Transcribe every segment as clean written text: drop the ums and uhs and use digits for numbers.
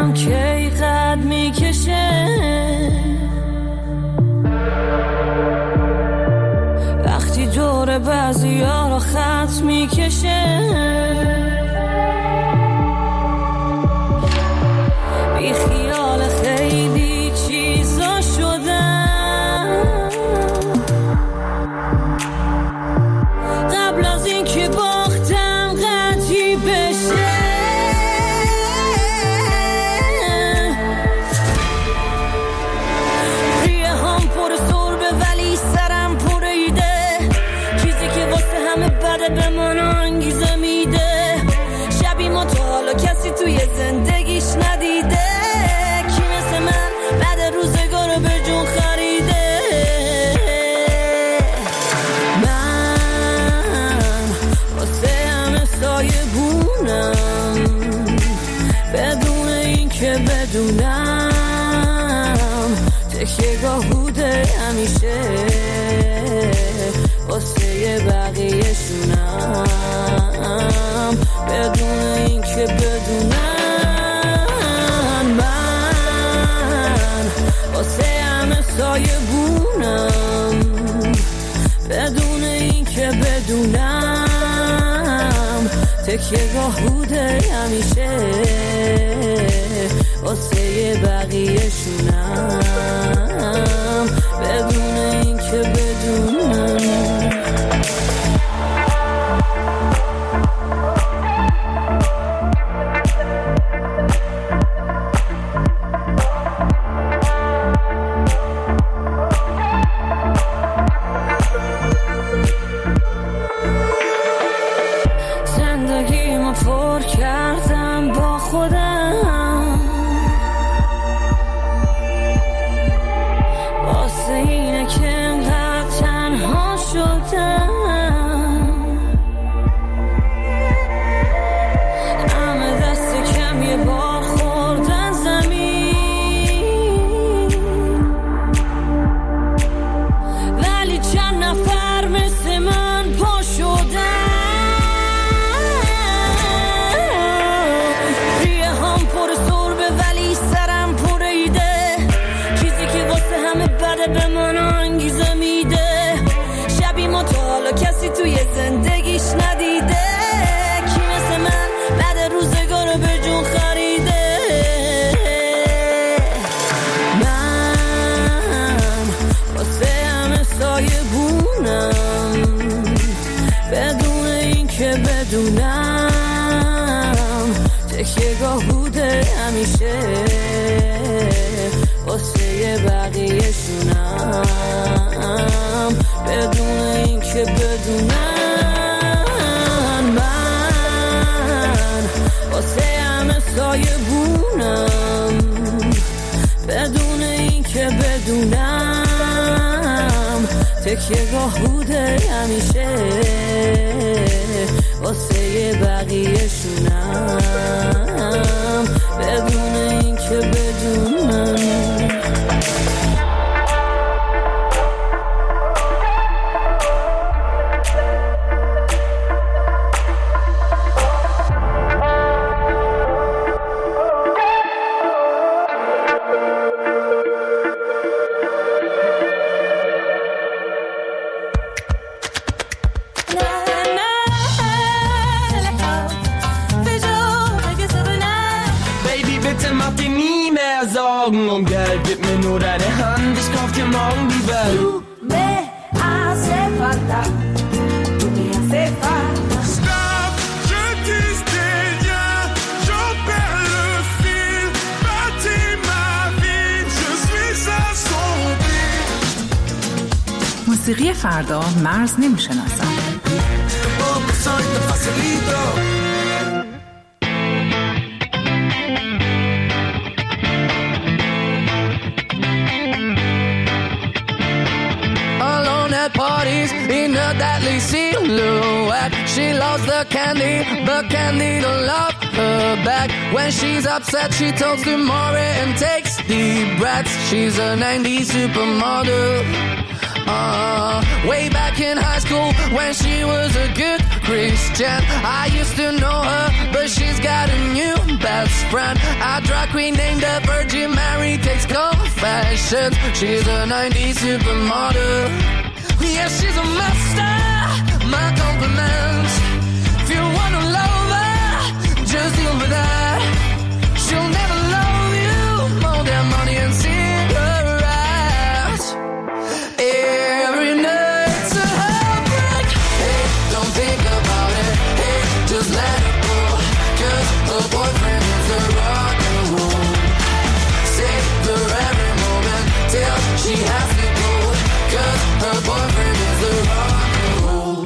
دلم کی قد میکشه وقتی دور بعضی ها رو خط میکشه بی خیال خیلی چیزا شدم قبل از این که باختم قطعی بشه ریه هم پر سربه ولی سرم پر ایده چیزی که واسه همه بده به من انگیزه میده شبی ما تا حالا کسی توی زندگیش ندیده کی مثل من بعد روزگار رو به جون خریده من واسه همه سایه بونم بدون این که بدونم تکیه‌گاه بوده همیشه واسه بقیه شونم بدون این که بدونم من واسه همه سایه بونم بدون این که بدونم تکیه‌گاه بوده همیشه واسه بقیه شونم بدون این که بدونم زندگیمو پر کردم با خودم واسه اینه که انقدر تنها شدم همه دست کم یه بار خوردن زمین ولی چند نفر مثل من پا شدن ریه هم پر سربه ولی سرم پر ایده چیزی که واسه همه بده به من انگیزه میده شبی ما تا حالا کسی توی زندگیش ندیده کی مثل من بعد روزگار رو به جون خریده من واسه همه سایه بونم بدون این که بدونم تکیه‌گاه بوده همیشه واسه بقیه شونم بدون این که بدونم من واسه همه سایه بونم بدون این که بدونم تکیه‌گاه بوده همیشه واسه بقیه شونم بدون این که بدونم Um Geld, gib mir nur deine Hand, ich kauf dir morgen die Welt. Tu me hace falta, tu me hace falta. Stop, je tisse des liens, j'en perds le fil. Bâtis ma vie, je suis assombri. موسیقی فردا مرز نمیشناسد. Parties in a deadly silhouette. She loves the candy, but candy don't love her back. When she's upset, she talks to Maury and takes deep breaths. She's a 90s supermodel. Way back in high school when she was a good Christian, I used to know her, but she's got a new best friend. I drag queen named the Virgin Mary takes confessions. She's a 90s supermodel. Yeah, she's a master. My compliments. If you wanna love her, just deal with that. She'll never love you more than money and cigarettes. Every night's a heartbreak. Hey, don't think about it. Hey, just let it go. 'Cause her boyfriend is a rock and roll. Save her every moment till she has to go. 'Cause her boyfriend is a rock and roll.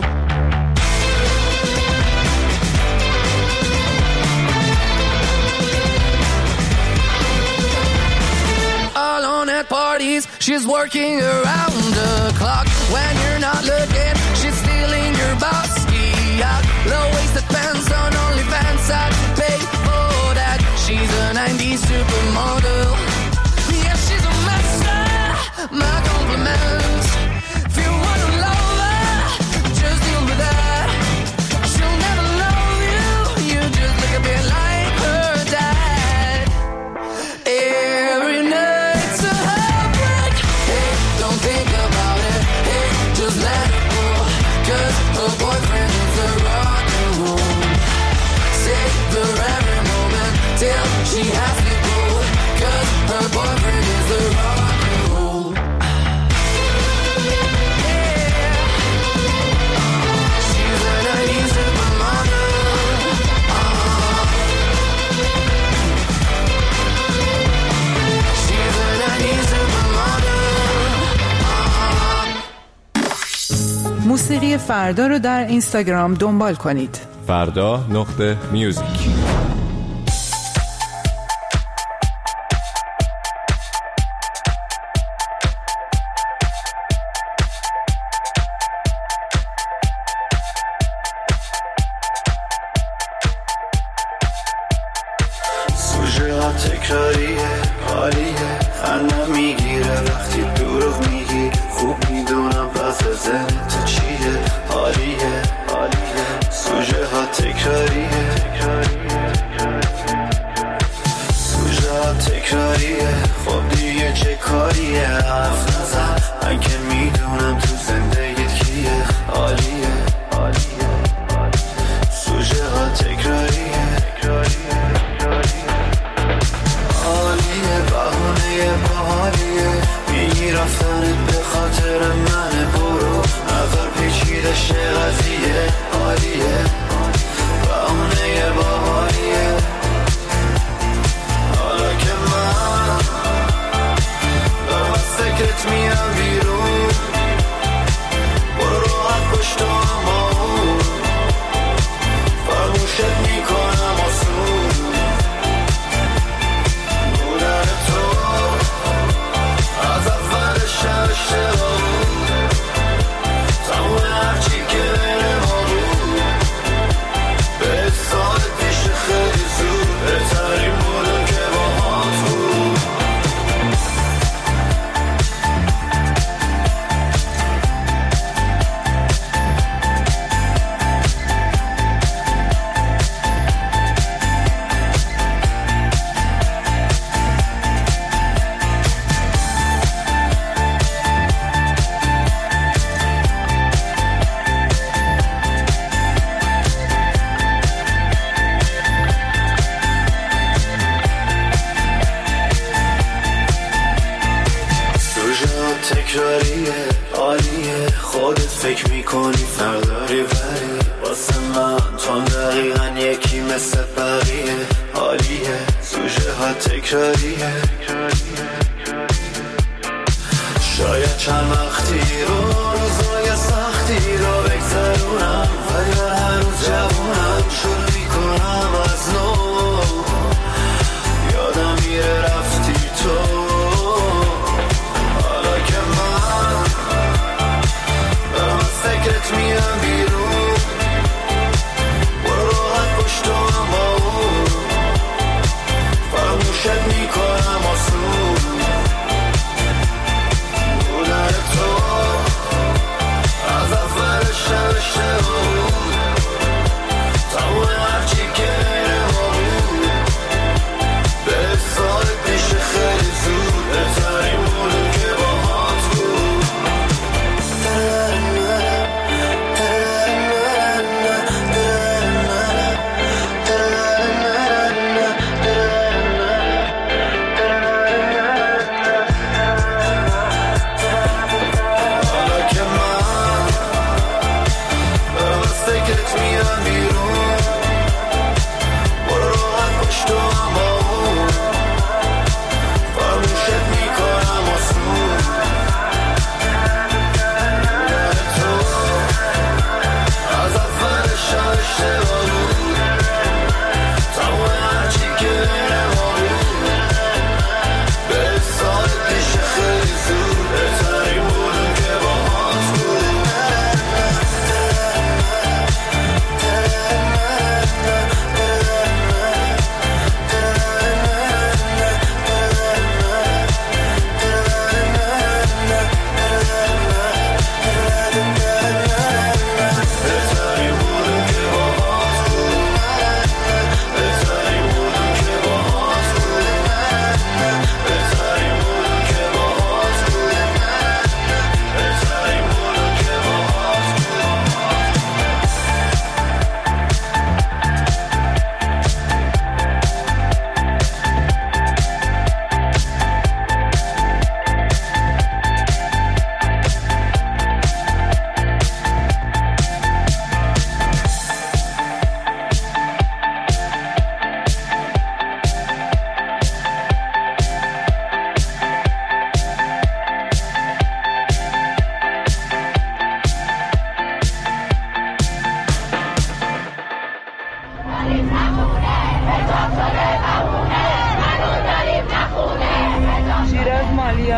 Alone at parties, she's working around the clock. When you're not looking, she's stealing your bossy out. Low-waisted pants on OnlyFans, I'd pay for that. She's a 90s supermodel. Yeah, she's a master. My compliments. If you wanna love her, just deal with that. She'll never love you. You just look a bit like her dad. Every night's a heartbreak. Hey, don't think about it. Hey, just let it go. 'Cause her boyfriend is a rock and roll. Save her every moment till she has to go. 'Cause her boyfriend is a rock and roll. Yeah. She's a 90s supermodel. She's a 90s supermodel. موسیقی فردا رو در اینستاگرام دنبال کنید. فردا.music. سوژه ها تکراریه، حالیه، خندم میگیره وقتی دروغ میگی. خوب میدونم وضع ذهن تو چیه، حالیه، حالیه. سوژه ها تکراریه، سوژه ها تکراریه. خب دیگه چه کاریه، حرف نزن، من که میدونم تو زندگیت کیه، حالیه، حالیه. سوژه ها تکراریه، حالیه، بهونه باحالیه. میگی رفتنت به خاطر منه، برو نظر پیچیده شه قضیه، حالیه، بهونه باحالیه. حالا که من دارم از فکرت میرم بیرون، برو راحت پشت اما فراموشت میکنم آسون. بودن تو از اولش اشتباه بود، تموم هرچی که بین ما بود. به سال پیش خیلی زود بهترین بودم که با هات بود. تکراریه، عالیه، خودت فکر میکنی فرداری ولی واسه من تو دقیقا یکی مثل بقیه، عالیه. سوژه ها تکراریه، شاید چند وقتی رو روزای سختی رو بگذرونم، ولی من هنوز جوونم. شروع میکنم از نو، یادم میره رفتی تو. فکرت میام بیرون، برو راحت پشت اما فراموشت میکنم آسون. بودن تو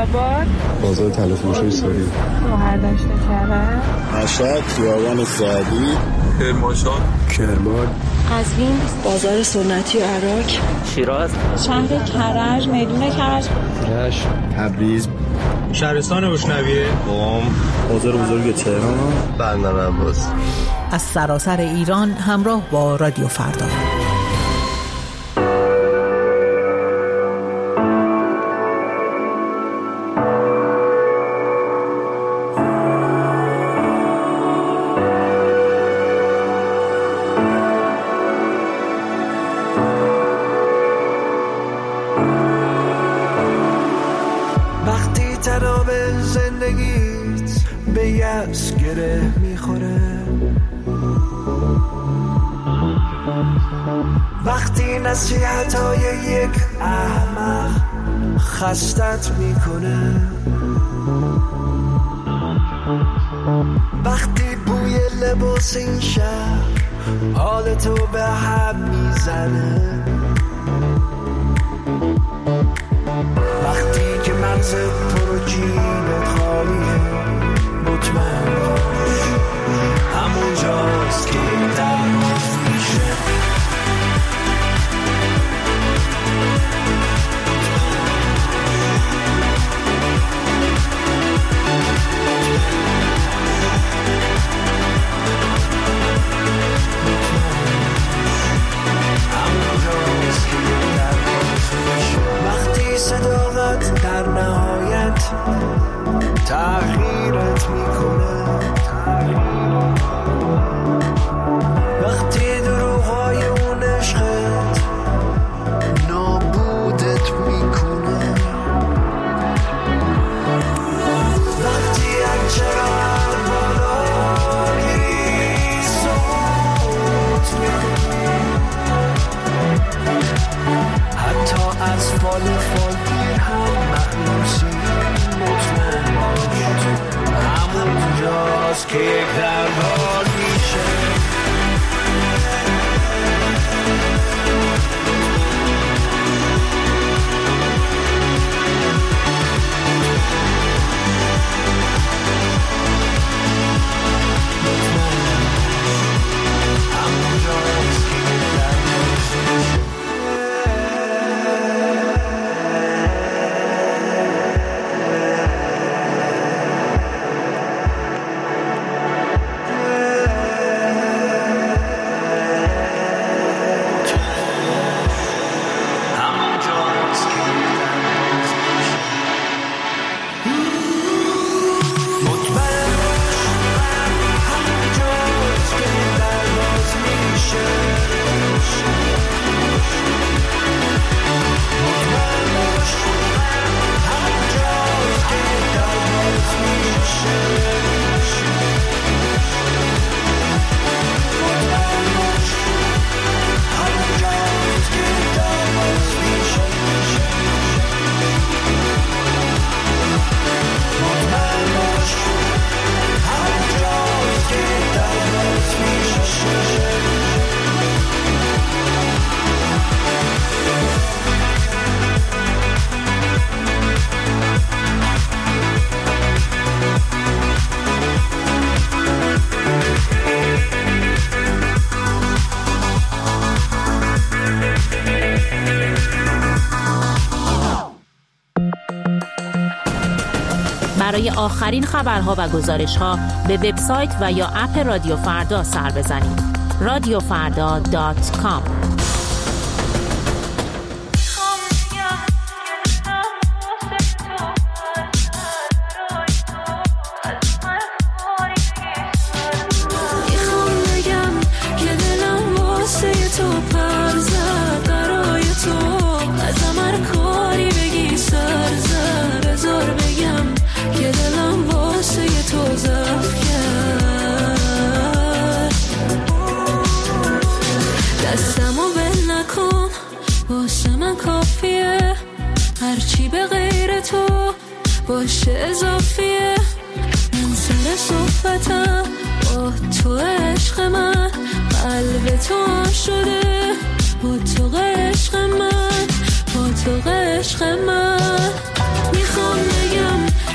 آباد، بازار طلا فروشی ساری، مهردشت کرد، مشهد، خیابان سعدی، کرمانشاه، کرمان، قزوین، بازار سنتی عراق، شیراز، شهر کرج، میدون کرج، رشت، تبریز، شهرستان بوشنویه، قم، بازار بزرگ تهران، بندر عباس. از سراسر ایران همراه با رادیو فردا. وقتی تناب زندگیت به یأس گره میخوره، وقتی نصیحت‌های یک احمق خستت میکنه، وقتی بوی لباس این شهر حالتو به هم میزنه، وقتی که مغزت پر و جیبت خالیه، مطمئن باش همونجاست که درماز میشه. وقتی صداقت در نهایت تغییرت میکنه، وقتی دروغای اون عشقت نابودت میکنه، وقتی هرچقدر بالا میری سقوط میکنی، حتی از فال فالگیر هم مخلوصی، مطمئن باش همونجاست که یک دربار میشه. برای آخرین خبرها و گزارش‌ها به وبسایت و یا اپ رادیو فردا سر بزنید. radiofarda.com. هرچی به غیر تو باشه اضافیه، من سر صحبتم با تو عشق من، قلب تو هم شده با تو عشق من، با تو عشق من. میخوام بگم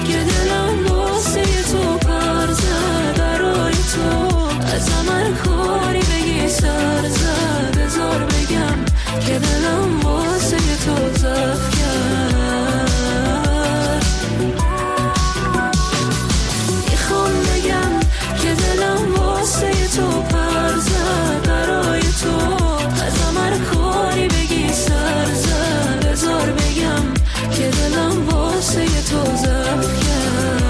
که دلم واسه تو پر زد برای تو ازم هر کاری بگی سر زد بذار بگم که دلم واسه تو ضعف کرد میخوام بگم که دلم واسه تو پر زد برای تو ازم هر کاری بگی سر زد بذار بگم که دلم واسه تو ضعف کرد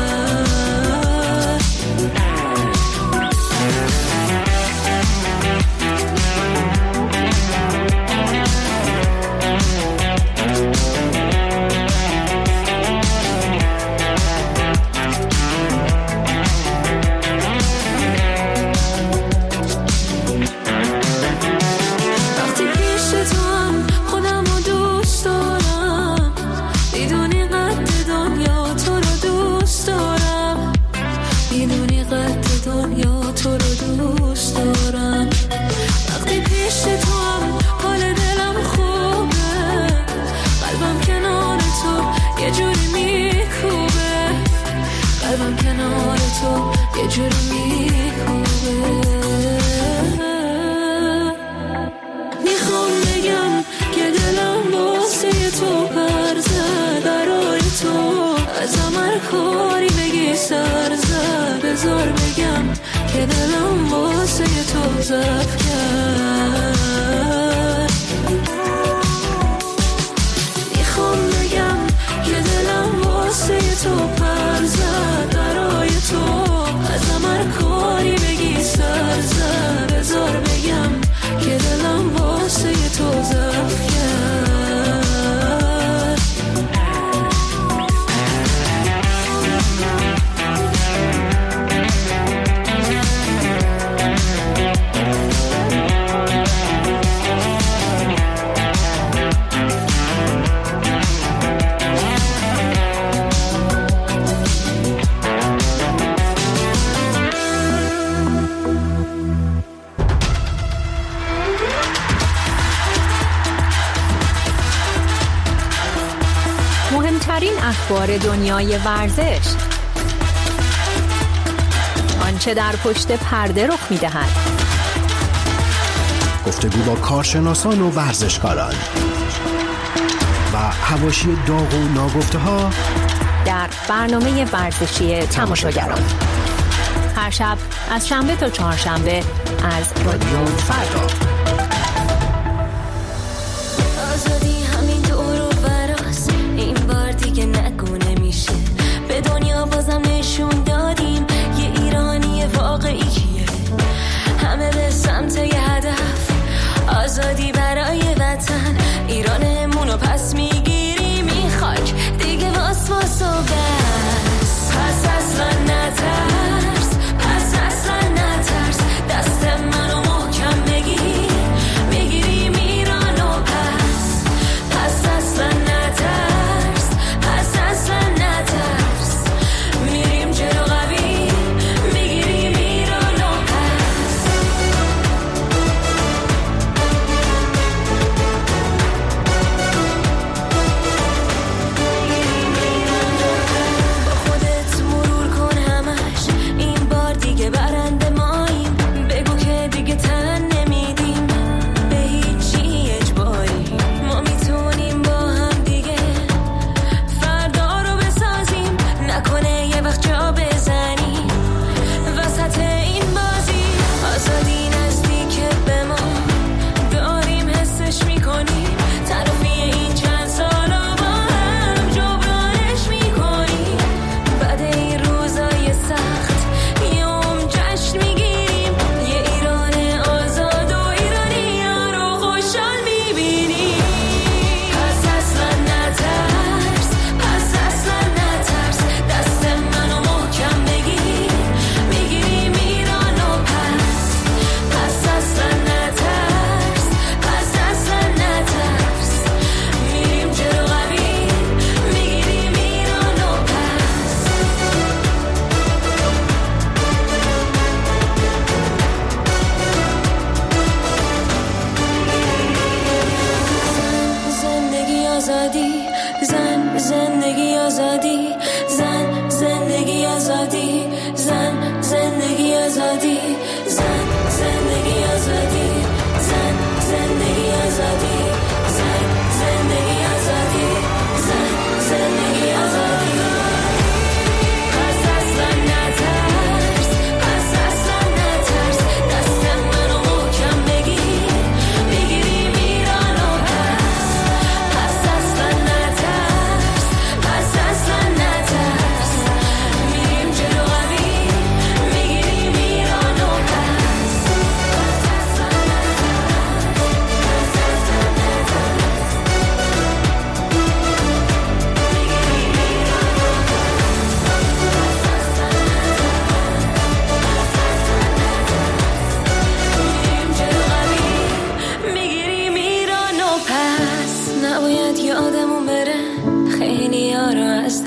میخوام بگم که دلم واسه تو پر زد برای تو ازم هر کاری بگی سر زد بذار بگم که دلم واسه تو ضعف کرد میخوام بگم که دلم واسه تو پر زد برای تو ازم هر کاری بگی سر زد بذار بگم که دلم واسه تو ضعف کرد مهمترین اخبار دنیای ورزش، آنچه در پشت پرده رخ می‌دهد، گفتگو با کارشناسان و ورزشکاران و حواشی داغ و ناگفته‌ها در برنامه ورزشی تماشاگران هر شب از شنبه تا چهارشنبه از رادیو فردا. آزادی همین دور و براست، این بار دیگه نگونه میشه، به دنیا بازم نشون دادیم یه ایرانی واقعی کیه، همه به سمت یه هدف، آزادی برای وطن، ایرانمونو پس میگیریم این خاک دیگه واس واس و بس، پس اصلا نترس، پس اصلا نترس، دست منو محکم بگیر،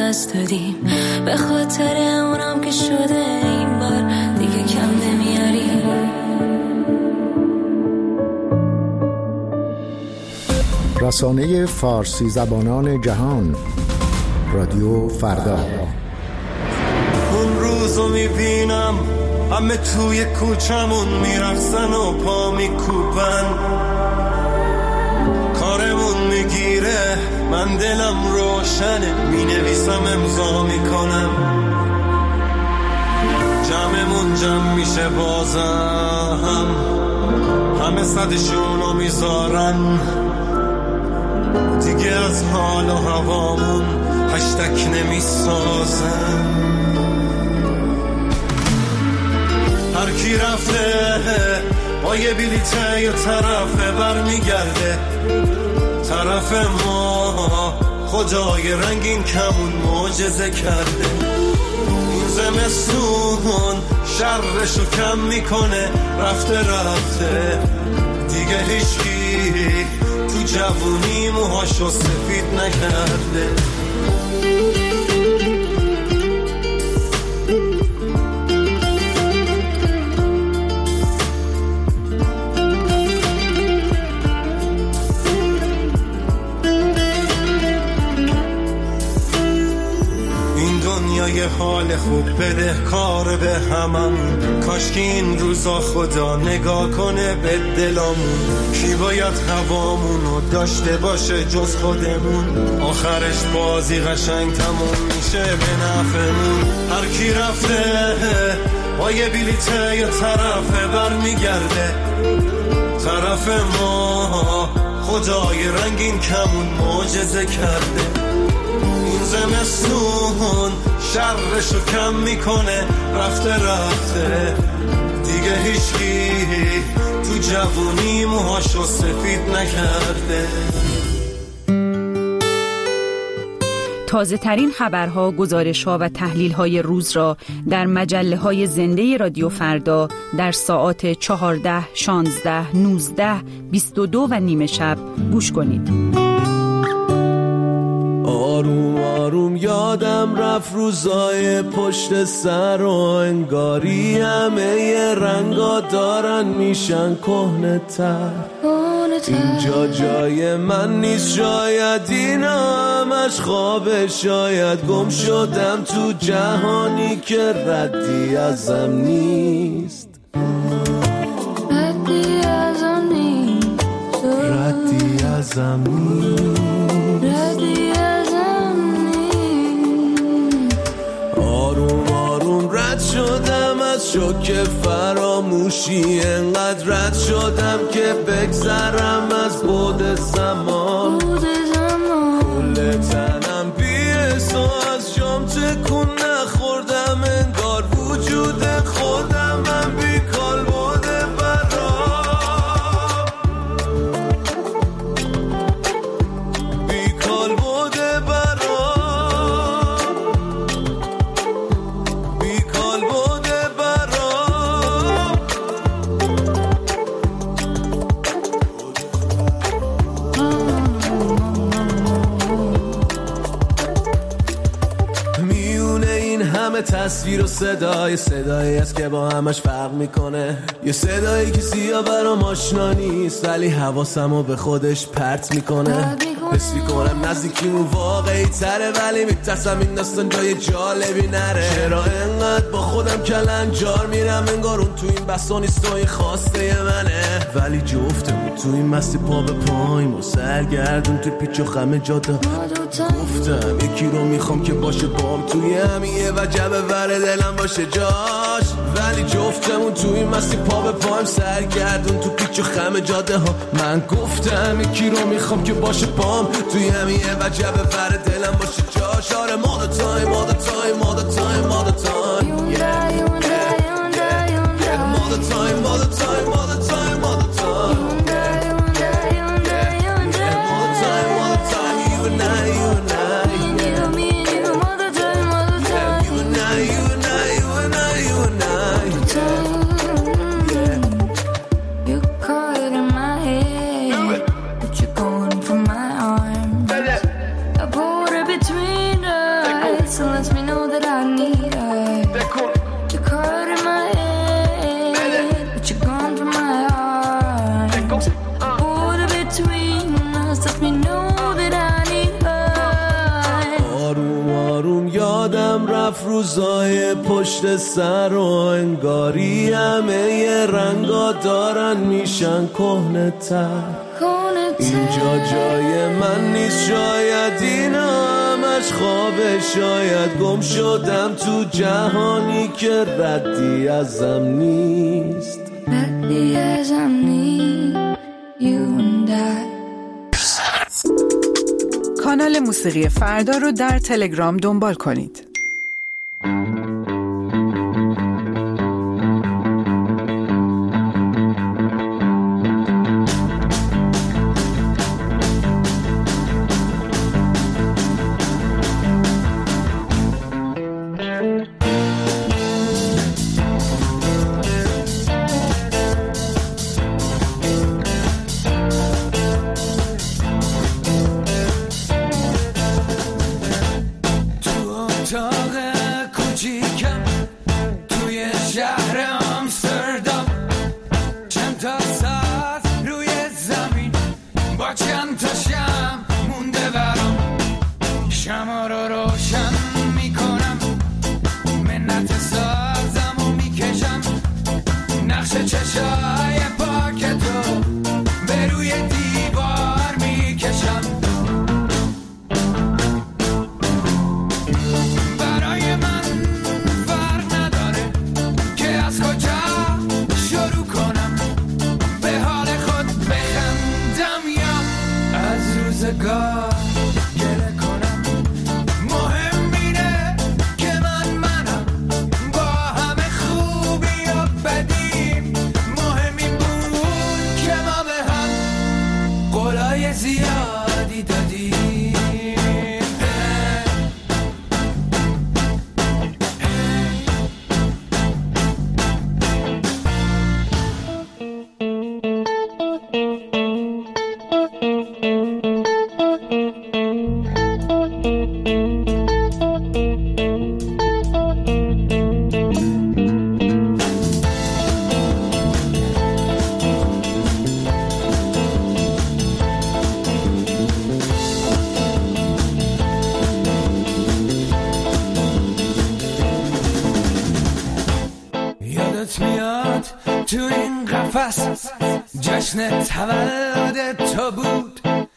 دست دادیم، به خاطر اونم که شده این بار دیگه کم نمیاریم. رسانه فارسی زبانان جهان، رادیو فردا. اون روزو میبینم همه توی کوچمون میرقصن و پا میکوبن، کارمون میگیره من دلم روشنه، مینویسم امضا میکنم، جمعمون جمع میشه بازم، همه صدشونو میذارن، دیگه از حال و هوامون هشتک نمیسازن. هر کی رفته با یه بلیته یه طرف برمیگرده، طرف ما خدای رنگین کمون معجزه کرده. این زمستون شرشو کم میکنه، رفته دیگه هیچکی تو جوونی موهاشو سفید نکرده. یه حال خوب بده کار به هممون، کاش که این روزا خدا نگاه کنه به دلامون. کی باید هوامونو داشته باشه جز خودمون، آخرش بازی قشنگ تموم میشه به نفعمون. هر کی رفته با یه بلیته یه طرف برمیگرده، طرف ما خدای رنگین کمون معجزه کرده. این زمستون شرشو کم میکنه، رفته دیگه هیچکی تو جوونی موهاشو سفید نکرده. تازه ترین خبرها، گزارش‌ها و تحلیل‌های روز را در مجله‌های زنده رادیو فردا در ساعات 14، 16، 19، 22 و نیم شب گوش کنید. آروم آروم یادم رفت روزای پشت سر و انگاری همه رنگا دارن میشن کهنه‌تر. اینجا جای من نیست، شاید این همش خوابه، شاید گم شدم تو جهانی که ردی ازم نیست، ردی ازم نیست، ردی ازم نیست، ردی ازم نیست. آروم آروم رد شدم از شوک فراموشی، انقدر رد شدم که بگذرم از بعد زمان. کل تنم بی‌حس و از جام تکون نخوردم، انگار وجود خودم من بیکال بوده برام، بیکال بوده برام، بیکال بوده برام. میونه این همه تصویر و صدایی است که با همش فرق میکنه، یه صدایی که سیاه برام آشنا نیست ولی حواسمو به خودش پرت میکنه. حس میکنم نزدیکیمون واقعی تره ولی میترسم این داستان جای جالبی نره. چرا انقدر با خودم کلنجار میرم، انگار اون تو این بسا نیست و این خواسته منه، ولی جفتمون تو این مستی پا به پاییم و سرگردون تو پیچ و خم جاده. گفتم یکی رو میخوام که باشه بام توی همیه و جبه ور دلم باشه جاش، ولی جفتمون تو این مستی پا به پایم سرگردون تو پیچ و خم جاده ها. من گفتم یکی رو میخوام که باشه بام توی همیه و جبه ور دلم باشه جاش. آره all the time, all the time, all the time, all the time, yeah, yeah, yeah, all the time, all the time, all the time, all the time, yeah, yeah, yeah, all the time, all the time, you and I, you and I, yeah, me and you, all the time, yeah, you and I, you and I, you and I, you and I, yeah. You caught it in my head, but you're going for my arm. I pulled it between us. یادم رفت روزای پشت سر و انگاری همه ی رنگا دارن میشن کهنه تر. اینجا جای من نیست، شاید این همش خوابه، شاید گم شدم تو جهانی که ردی ازم نیست. ردی ازم نیست. You and I. کانال موسیقی فردا رو در تلگرام دنبال کنید. جشن تولد تو بود،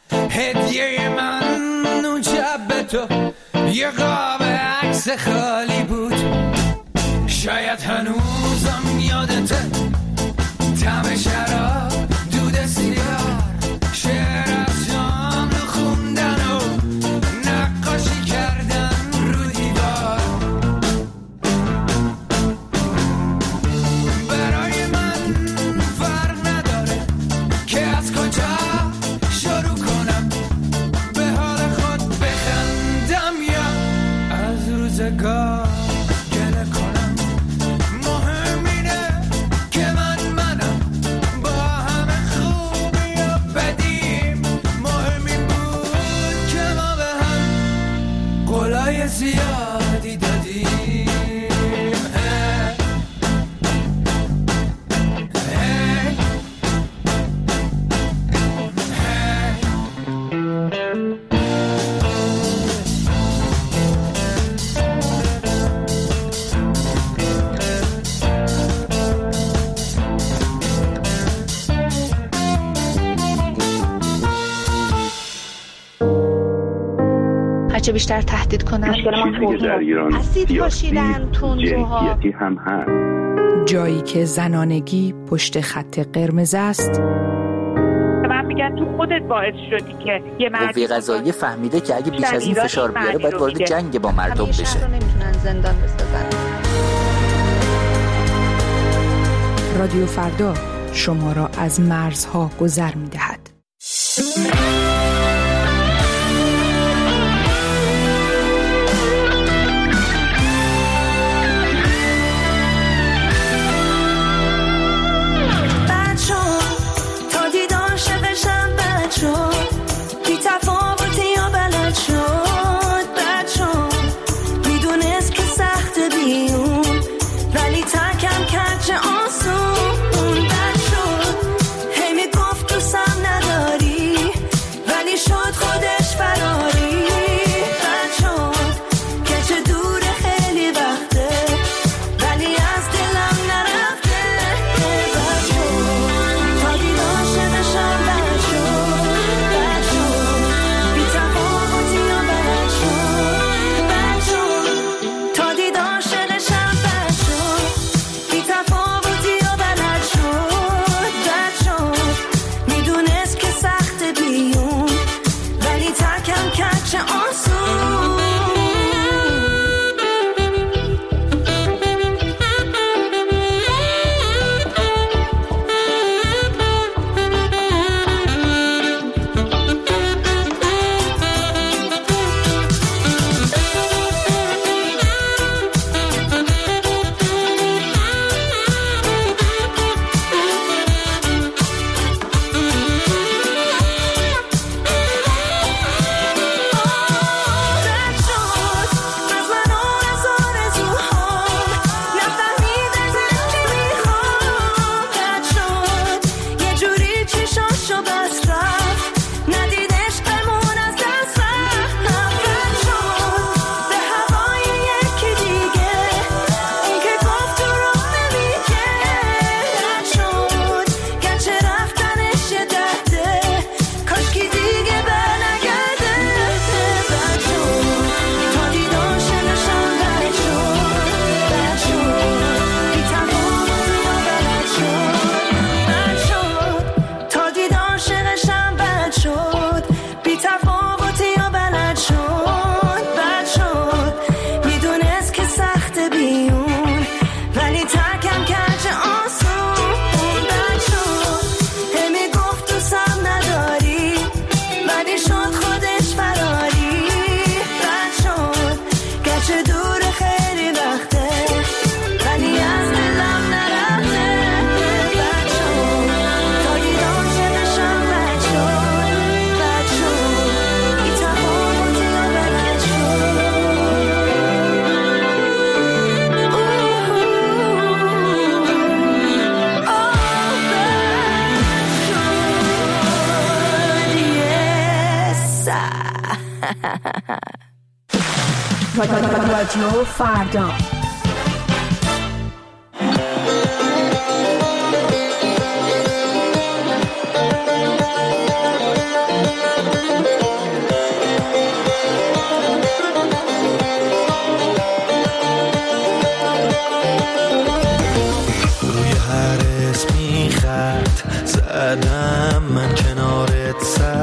هدیه من اون شب به تو یه قاب عکس خالی بود. شاید هنوزم یادته طعم شراب، دود سیگار، شعر از شام رو خوندن و نقاشی کردن رو دیوار. برای من فرق نداره که از کجا شروع کنم، به حال خود بخندم یا از روزگار گله کنم. مهم اینه که منم با همه خوبی و بدیم. مهم این بود که ما به هم قولای زیادی دادیم. هرچه بیشتر تهدید کنن چیزی که در ایران سیاسی جنسیتی هم هست. جایی که زنانگی پشت خط قرمز است. من میگم تو خودت باعث شدی که یه قوه قضاییه فهمیده که اگه بیش از این فشار بیاره باید وارد جنگ با مردم بشه. همیشه نمیتونن زندان بسازن. رادیو فردا شما را از مرزها گذر می‌دهد. رادیو فردا. زدم من کنارت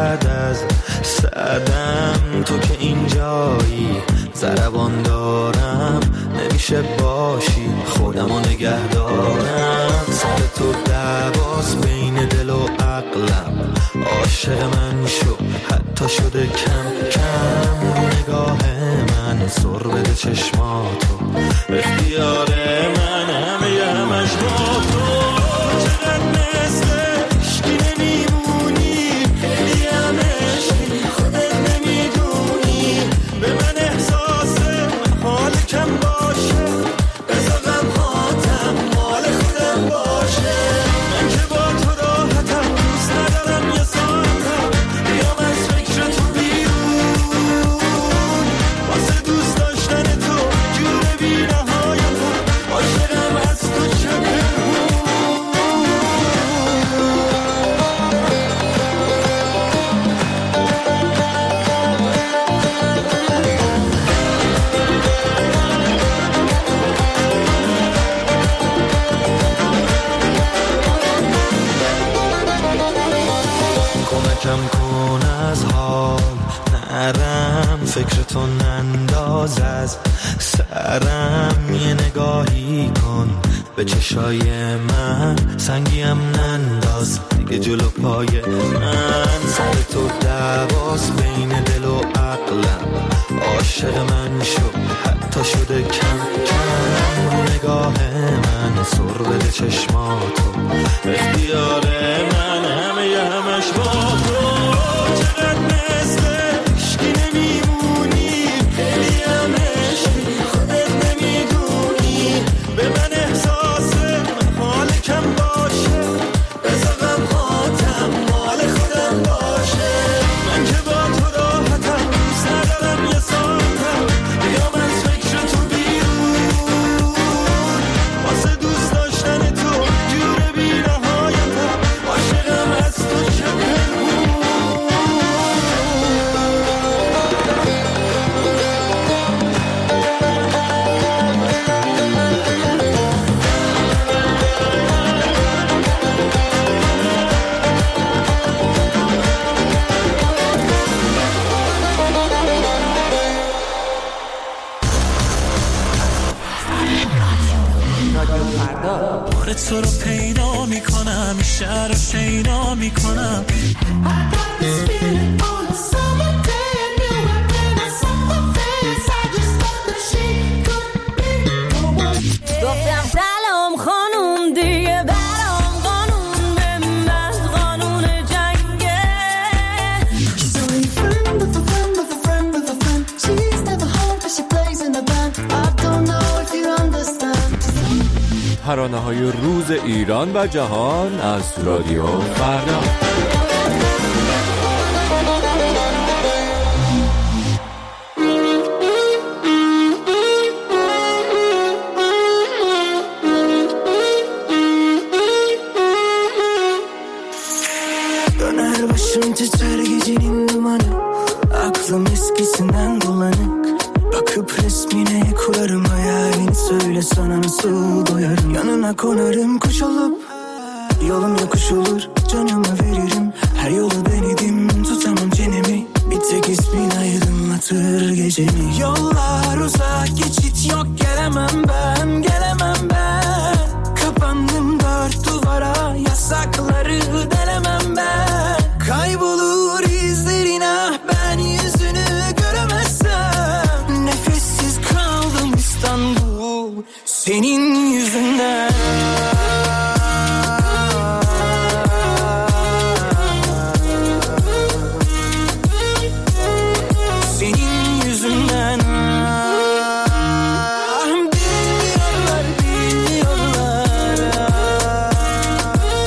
صدم تو که اینجایی ضربان دارم نمیشه باشی خودمو نگه دارم سر تو دعواست بین دل و عقلم عاشق من شو حتی شده کم کم نگاه من سر بده چشماتو اختیار من همش با تو چقدر مثل عشقی نمیمونی خیلی هم عشقی خودت نمیدونی به من احساس حال کم باشه بذار غمهاتم مال خودم باشه من که با تو راحتم دوست ندارم یه ساعتم بیام از فکر تو بیرون واسه دوست داشتن تو جور بی نهایتم عاشقم از تو چه کم کن از حال نرم فکر تو ننداز از سرم یه نگاهی کن به چشای من سنگیم ننداز دیگه جلو پای من سر تو دعواست بین دل و عقلم عاشق من شو حتی شده کم کم نگاه من سر بده چشماتو اختیار من همش با تو چقدر مثل عشقی نمیمونی خیلی هم عشقی خودت نمیدونی به من احساس حال کم باشه بذار غمهاتم مال خودم باشه من که با تو راحتم دوست ندارم یه ساعتم بیام از فکر تو بیرون واسه دوست داشتن تو جور بی نهایتم عاشقم از تو چه تو رو پیدا میکنم شهر رو شیدا میکنم گفتم سلام خانوم دیگه برام قانون به من قانون جنگه She's only friend of a friend of a friend of a friend She's never home but she plays in a band I don't know if you understand ترانه‌های روز ایران و جهان از رادیو فردا. Döner başım titrer gecenin dumanı Aklım eskisinden dolanık Bakıp resmine kurarım hayalini söyle sana nasıl doyarım Yanına konarım kuş olup Yolum yokuş olur canımı veririm Her yolu denedim tutamam çenemi Bir tek ismin aydınlatır gecemi Yollar uzak geçit yok gelemem ben Kapandım dört duvara yasakları delemem ben Kaybolur izlerin ah ben yüzünü göremezsem Nefessiz kaldım İstanbul senin yüzünden Senin yüzünden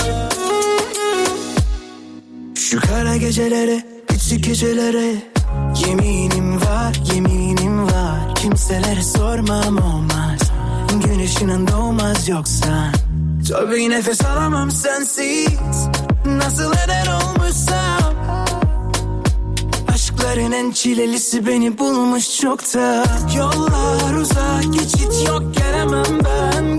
Şu kara gecelere, küçük gecelere Yeminim var kimselere sormam olmaz. Güneşin doğmaz yoksa. Tabii nefes alamam sensiz. Nasıl eder olmuşsam. Aşkların en çilelisi beni bulmuş çokta. Yollar uzak geçit yok gelemem ben.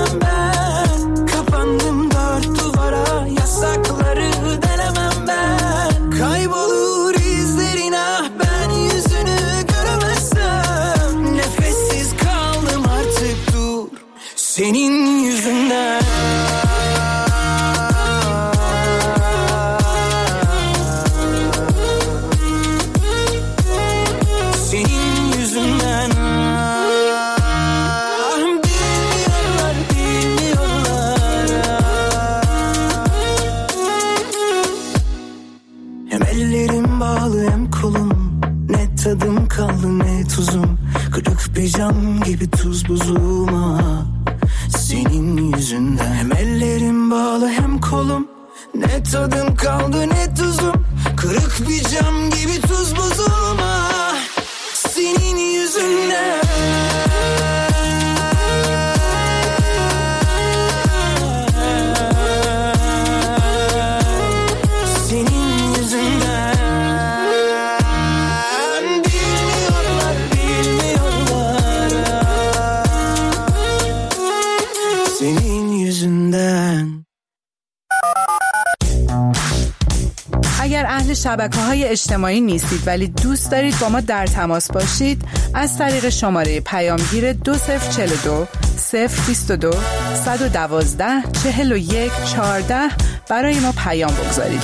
Kapandım dört duvara yasakları delemem ben. Kaybolur izlerin ah ben yüzünü göremezsem. Nefessiz kaldım artık dur senin yüzünden. Tadım kaldı ne tuzum. Kırık bir cam gibi tuz buzuma. Senin yüzünden. Hem ellerim bağlı hem kolum. Ne tadım kaldı ne tuzum. Kırık bir cam gibi tuz buzuma. Senin yüzünden. اگر اهل شبکه‌های اجتماعی نیستید ولی دوست دارید با ما در تماس باشید، از طریق شماره پیامگیر 2042 022 112 41 14 برای ما پیام بگذارید.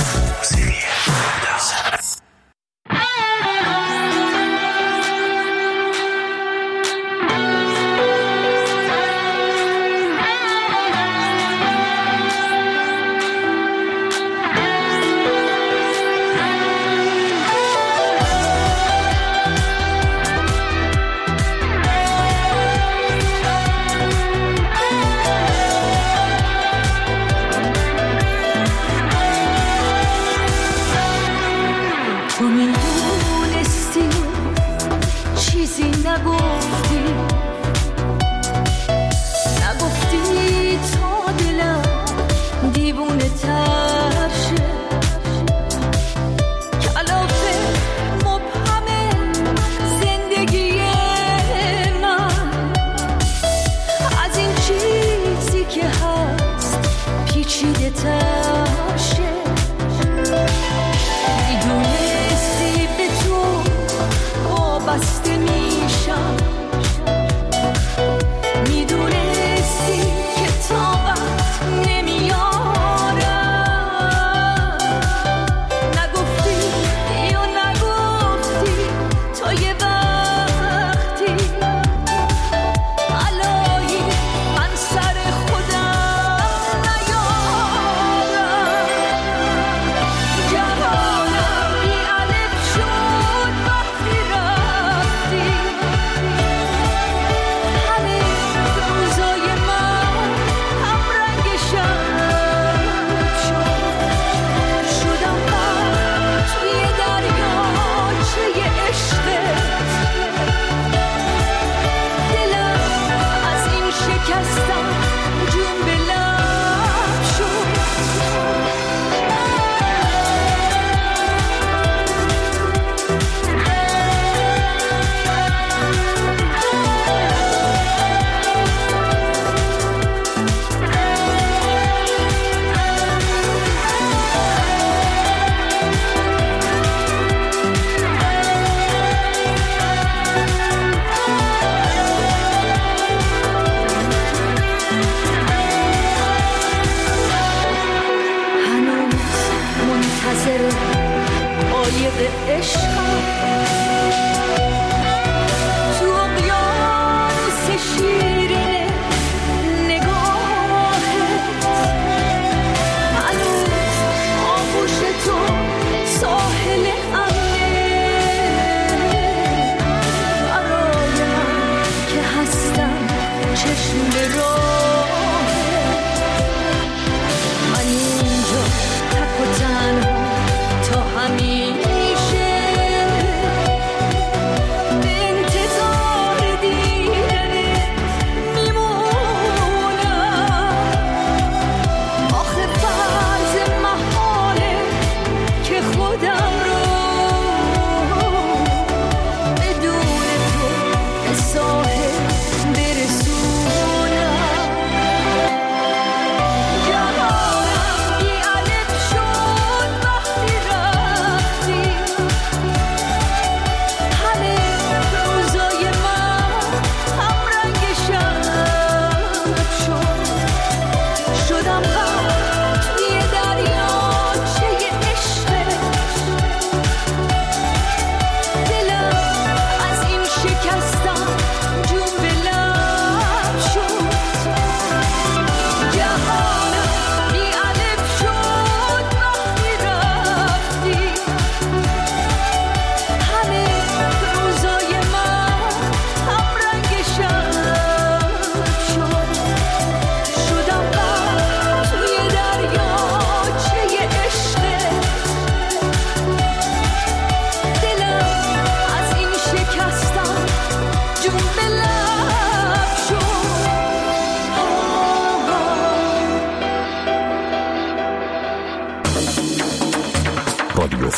See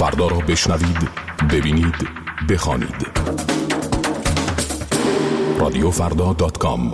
فردا را بشنوید، ببینید، بخوانید. رادیوفردا.com.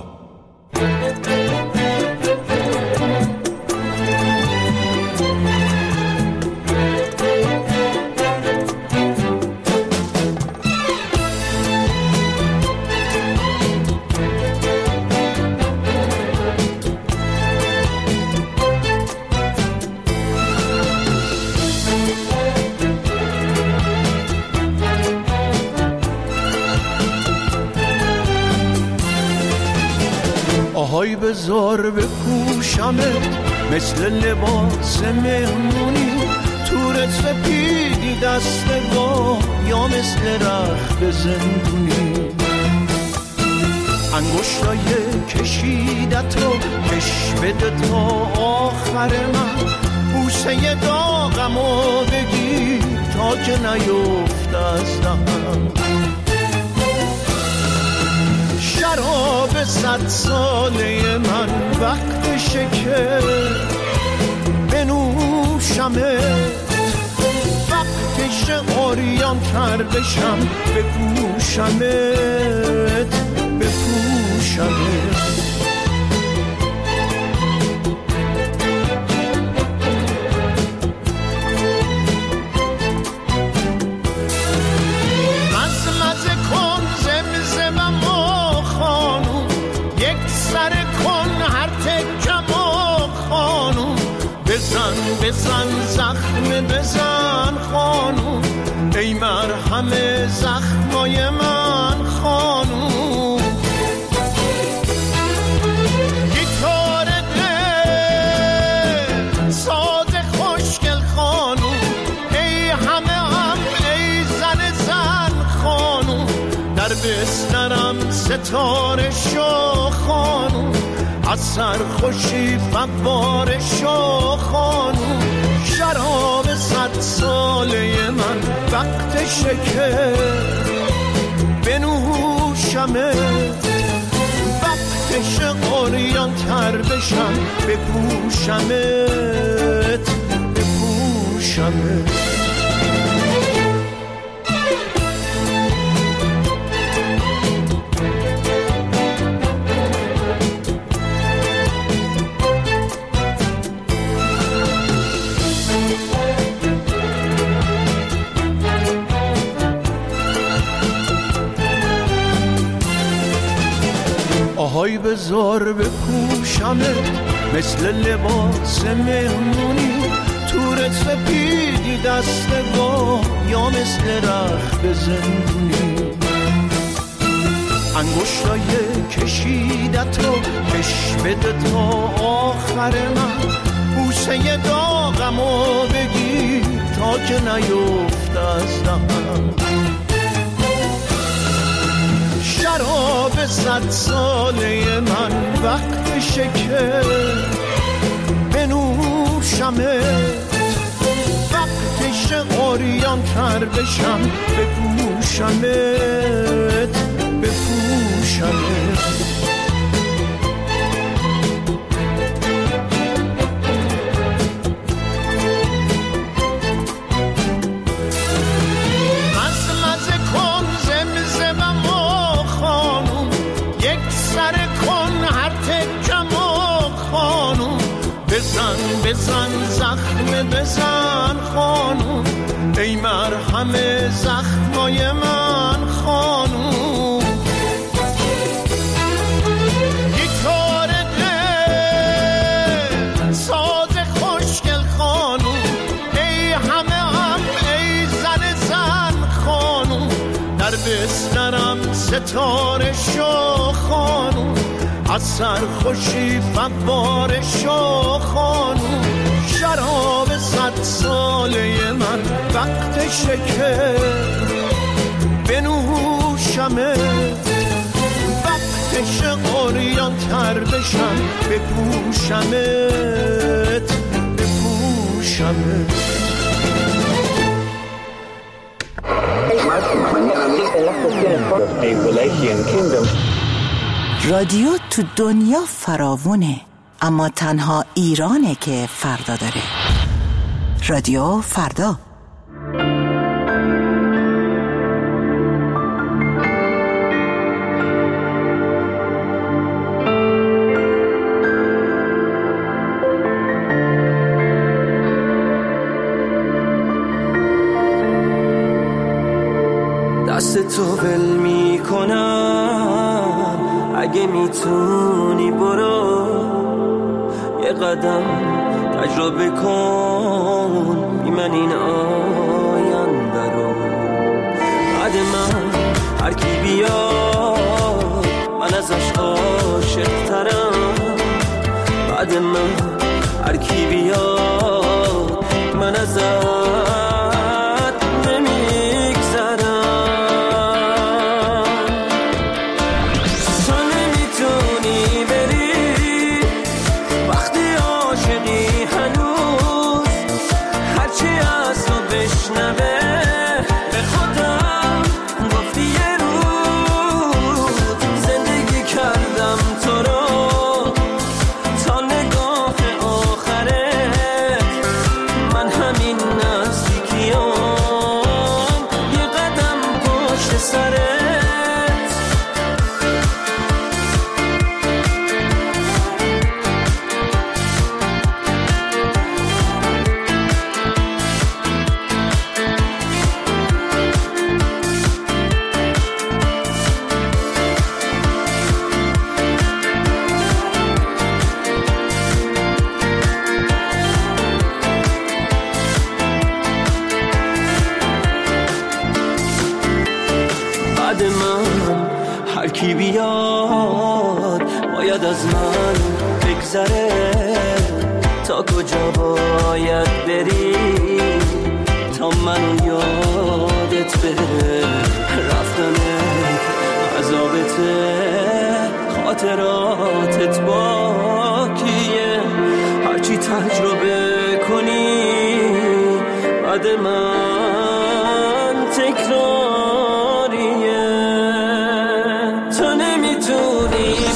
آهای بذار بپوشمت مثل لباس مهمونی، تور سپیدی دستگاه یا مثل رخت زندونی، انگشتای کشیدت رو کش بده تا آخر من، بوسه داغمو بگیر تا که نیفت از دهنم، شراب 100 ساله من وقتشه که بنوشمت، وقتشه عریان تر بشم بپوشمت بپوشمت. بزن زخم بزن خانوم، ای مرهم زخمای من خانوم، گیتار دل ساز خوشگل خانوم، ای همه هم ای زن خانوم، در بسترم ستاره شو خانوم، از سرخوشی فواره شو خانوم، شراب 100 ساله من وقتشه که بنوشمت، وقتشه عریان تر بشم بپوشمت بپوشمت. آهای بذار بپوشمت مثل لباس مهمونی، تور سپیدی دستگاه یا مثل رخت زندونی، انگشتای کشیدت رو کش بده تا آخر من، بوسه داغمو بگیر تا که نیفت از دهنم، شراب 100 ساله من وقتشه که بنوشمت، وقتشه عریان تر بشم بپوشمت بپوشمت. بزن زخم بزن خانوم، ای مرهم زخمای من خانوم، گیتار دل ساز خوشگل خانوم، ای همه هم ای زن خانوم، در بسترم ستاره شو خانوم، از سرخوشی فواره شو خانوم، شراب 100 ساله من وقتشه که بنوشمت، وقتشه عریان تر بشم بپوشمت بپوشمت. رادیو تو دنیا فراوونه، اما تنها ایرانه که فردا داره. رادیو فردا. ول میکنم. اگه میتونی برو یه قدم تجربه کن بی من این آینده رو. بعد من هر کی بیاد من ازش عاشق ترم. بعد من هر کی بیاد من ازت نمیگذرم. تو نمیتونی بری وقتی عاشقی هنوز. هرچی از تو بشنوه به خودم گفتی یه روز زندگی کردم تو رو تا نگاه آخره. من همین نزدیکیام یه قدم پشت سرت. بعد من هر کی بیاد باید از من بگذره. تا کجا باید بری تا منو یادت بره. رفتن عذابته خاطراتت باکیه. هرچی تجربه کنی بعد من تکراریه. تو نمیتونی